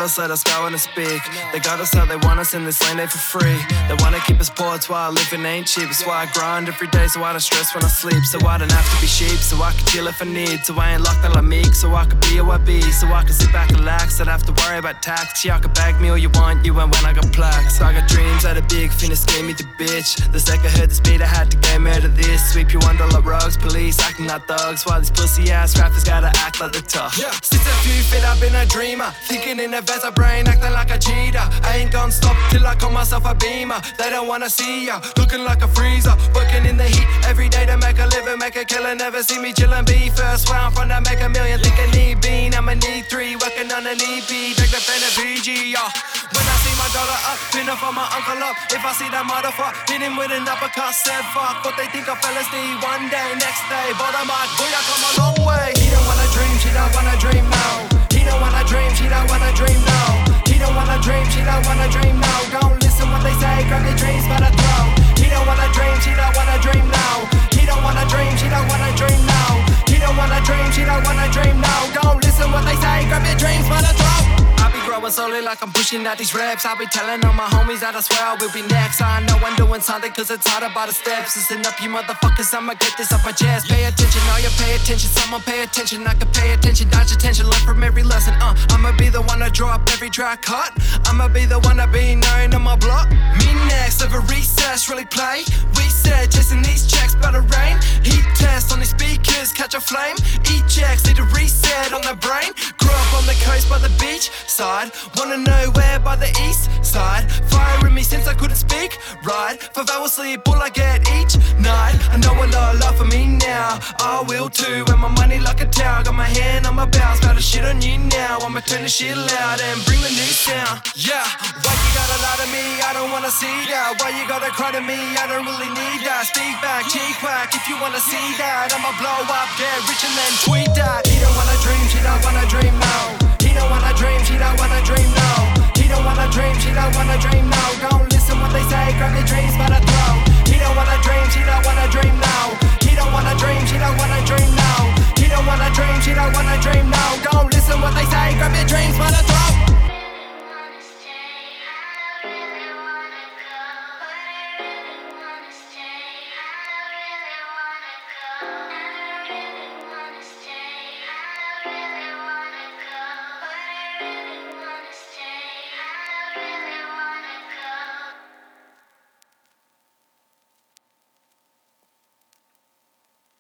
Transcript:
us, let us go and speak. They got us how they want us in this lane, they for free. They wanna keep us poor, that's why living ain't cheap. That's why I grind every day, so I don't stress when I sleep. So I don't have to be sheep, so I can chill if I need. So I ain't locked on like meek, so I can be who I be. So I can sit back and relax, don't have to worry about tax. Yeah, I can bag me all you want, you ain't when I got plaques. I got dreams that are big, finna scare me the bitch. The second I heard the speed, I had to get murder this. Sweep you under like rugs, police acting like thugs. While these pussy ass rappers gotta act like they're tough. Since a few feet I've been a dreamer, thinking in advance, my brain acting like a cheater. I ain't gonna stop till I call myself a beamer. They don't wanna see ya, looking like a freezer. Working in the heat every day to make a living, make a killer. Never see me chillin', be first round from to make a million. Think I need bean, I'ma need three. Working on an EP, take the pen and VG, yeah. When I see my dollar up, pinning for my uncle up. If I see that motherfucker, hit him with an uppercut, said fuck what they think of fellas need. One day, next day, bottom up, boy, I come a long way. He don't wanna dream, she don't wanna dream now. He don't wanna dream, she don't wanna dream now. He don't wanna dream, she don't wanna dream now. Don't listen what they say, grab your dreams by the throat. He don't wanna dream, she don't wanna dream now. He don't wanna dream, she don't wanna dream now. He don't wanna dream, she don't wanna dream now. Don't listen what they say, grab your dreams by the throat. I be growing slowly like I'm pushing out these reps. I be telling all my homies that I swear I will be next. I know I'm doing something cause it's harder by the steps. Listen up you motherfuckers, I'ma get this off my chest. Pay attention, all you pay attention, someone pay attention. I can pay attention, dodge attention, learn from every lesson. I'ma be the one to draw up every track cut. I'ma be the one to be known on my block. Me next, over recess, really play. We said chasing these checks by the rain. Heat test on these speakers, catch a flame. E-checks, need a reset on the brain. Grew up on the coast by the beach side, wanna know where by the east side. Firing me since I couldn't speak right. 5 hours sleep, all I get each night. I know a lot of love for me now, I will too. And my money like a towel, got my hand on my bowels. Got a shit on you now, I'ma turn the shit loud and bring the new sound. Yeah, why you gotta lie to me, I don't wanna see that. Why you gotta cry to me, I don't really need that. Speak back, cheek whack, if you wanna see that. I'ma blow up, get rich and then tweet that. He don't wanna dream, she don't wanna dream now. He don't wanna dream, she don't wanna dream now. He don't wanna dream, she don't wanna dream now. Don't listen what they say, grab your